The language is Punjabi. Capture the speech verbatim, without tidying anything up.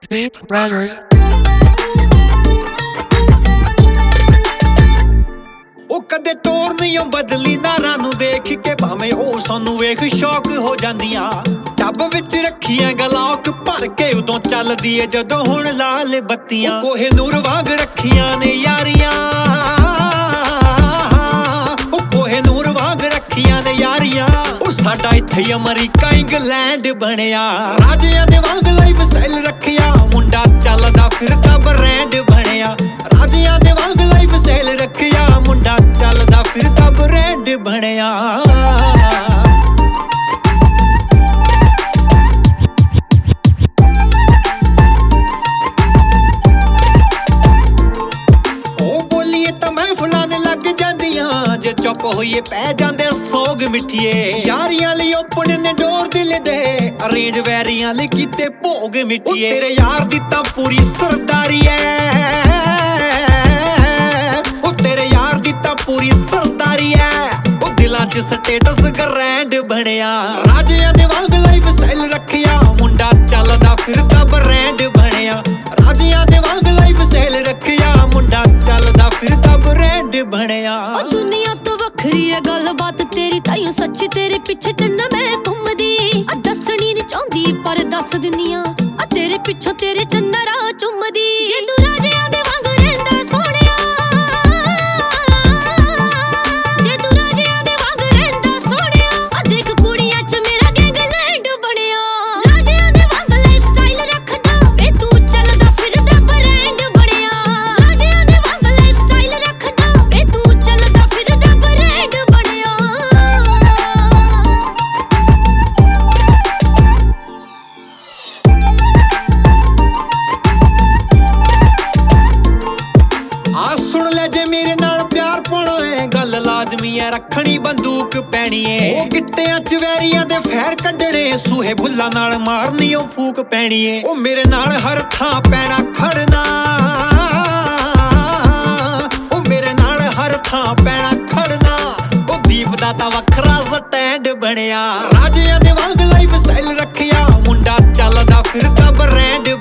Deep Brothers। ਉਹ ਕਦੇ ਤੋਰ ਨਹੀਂ ਬਦਲੀ ਨਾਰਾਂ ਨੂੰ ਦੇਖ ਕੇ ਭਾਵੇਂ ਉਹ ਸਾਨੂੰ ਵੇਖ ਸ਼ੌਕ ਹੋ ਜਾਂਦੀਆਂ। ਟੱਬ ਵਿੱਚ ਰੱਖੀਆਂ ਗਲਾਕ ਭਰ ਕੇ ਉਦੋਂ ਚੱਲਦੀ ਏ ਜਦੋਂ ਹੁਣ ਲਾਲ ਬੱਤੀਆਂ। ਕੋਹੇ ਨੂਰ ਵਾਂਗ ਰੱਖੀਆਂ ਨੇ ਯਾਰੀਆਂ, ਉਹ ਕੋਹੇ ਨੂਰ ਵਾਂਗ ਰੱਖੀਆਂ ਨੇ ਯਾਰੀਆਂ। ਉਹ ਸਾਡਾ ਇੱਥੇ ਅਮਰੀਕਾ ਇੰਗਲੈਂਡ ਬਣਿਆ। ਰਾਜਿਆਂ ਦੇ ਵਾਂਗ ਲਾਈਫ ਸਟਾਈਲ ਰੱਖਿਆ, ਮੁੰਡਾ ਚੱਲਦਾ ਫਿਰਦਾ ਬ੍ਰਾਂਡ ਬਣਿਆ। ਰਾਜਿਆਂ ਦੇ ਵਾਂਗ ਲਾਈਫ ਸਟਾਈਲ ਰੱਖਿਆ, ਮੁੰਡਾ ਚੱਲਦਾ ਫਿਰਦਾ ਬ੍ਰਾਂਡ ਬਣਿਆ। ਜੇ ਚੁੱਪ ਹੋਈਏ ਪੈ ਜਾਂਦੇ ਸੋਗ ਮਿੱਠੀਏ। ਯਾਰੀਆਂ ਲਈ ਓਪਨ ਨੇ ਡੋਰ ਦਿਲ ਦੇ, ਅਰੇਂਜ ਵੈਰੀਆਂ ਲਈ ਕੀਤੇ ਭੋਗ ਮਿੱਠੀਏ। ਤੇਰੇ ਯਾਰ ਦੀ ਤਾਂ ਪੂਰੀ ਸਰਦਾਰੀ ਐ, ਉਹ ਤੇਰੇ ਯਾਰ ਦੀ ਤਾਂ ਪੂਰੀ ਸਰਦਾਰੀ ਐ। ਉਹ ਦਿਲਾਂ 'ਚ ਸਟੇਟਸ ਗ੍ਰੈਂਡ ਬਣਿਆ। ਰਾਜਿਆਂ ਦੇ ਵਾਂਗ ਲਾਈਫ ਸਟਾਈਲ ਰੱਖਿਆ, ਮੁੰਡਾ ਚੱਲਦਾ ਫਿਰਦਾ ਬ੍ਰਾਂਡ ਬਣਿਆ। ਰਾਜਿਆਂ ਦੇ ਵਾਂਗ ਲਾਈਫ ਸਟਾਈਲ ਰੱਖਿਆ, ਮੁੰਡਾ ਚੱਲਦਾ ਫਿਰਦਾ ਬ੍ਰਾਂਡ ਬਣਿਆ। ਦੁਨੀਆ ਤੋਂ ਵੱਖਰੀ ਐ ਗੱਲਬਾਤ ਤੇਰੀ, ਤਾਈਓ ਸੱਚੀ ਤੇਰੇ ਪਿੱਛੇ ਚੰਨਾ ਮੈਂ ਘੁੰਮਦੀ। ਆ ਦੱਸਣੀ ਨੀ ਚਾਹੁੰਦੀ ਪਰ ਦੱਸ ਦਿੰਨੀ ਆ, ਆ ਤੇਰੇ ਪਿੱਛੋਂ ਤੇਰੇ ਚੰਨਾ ਰਾਹ ਚੁੰਮਦੀ। ਜੇ ਤੂੰ ਰਾਜਿਆਂ ਦੇ ਵਾਂਗ ਰਹਿੰਦਾ ਸੋਹਣਿਆ, ਜੇ ਤੂੰ ਰਾਜਿਆਂ ਦੇ ਵਾਂਗ ਰਹਿੰਦਾ ਸੋਹਣਿਆ। ਆ ਦੇਖ ਕੁੜੀਆਂ 'ਚ ਮੇਰਾ ਗੈਂਗਲੈਂਡ ਬਣਿਆ। ਰਾਜਿਆਂ ਦੇ ਵਾਂਗ ਲਾਈਫ ਸਟਾਈਲ ਰੱਖਦਾ, ਵੇ ਤੂੰ ਚੱਲਦਾ ਫਿਰਦਾ ਬ੍ਰਾਂਡ ਬਣਿਆ। ਰਾਜਿਆਂ ਦੇ ਵਾਂਗ ਲਾਈਫ ਸਟਾਈਲ ਰੱਖਦਾ, ਵੇ ਤੂੰ ਚੱਲਦਾ ਫਿਰਦਾ ਬ੍ਰਾਂਡ ਬਣਿਆ। ਆ ਸੁਣ ਲੈ ਜੇ ਮੇਰੇ ਨਾਲ ਪਿਆਰ ਪਾਉਣਾ ਏ, ਗੱਲ ਲਾਜ਼ਮੀ ਐ ਰੱਖਣੀ ਬੰਦੂਕ ਪੈਣੀ ਏ। ਉਹ ਗਿੱਟਿਆਂ 'ਚ ਵੈਰੀਆਂ ਦੇ ਫੈਰ ਕੱਢਣੇ, ਸੂਹੇ ਬੁੱਲਾਂ ਨਾਲ ਮਾਰਨੀ ਉਹ ਫੂਕ ਪੈਣੀ ਏ। ਉਹ ਮੇਰੇ ਨਾਲ ਹਰ ਥਾਂ ਪੈਣਾ ਖੜਨਾ, ਉਹ ਮੇਰੇ ਨਾਲ ਹਰ ਥਾਂ ਪੈਣਾ ਖੜਨਾ। ਉਹ ਦੀਪ ਦਾ ਤਾਂ ਵੱਖਰਾ ਸਟੈਂਡ ਬਣਿਆ। ਰਾਜਿਆਂ ਦੇ ਵਾਂਗ ਲਾਈਫ ਸਟਾਈਲ ਰੱਖਿਆ, ਮੁੰਡਾ ਚੱਲਦਾ ਫਿਰਦਾ ਬ੍ਰਾਂਡ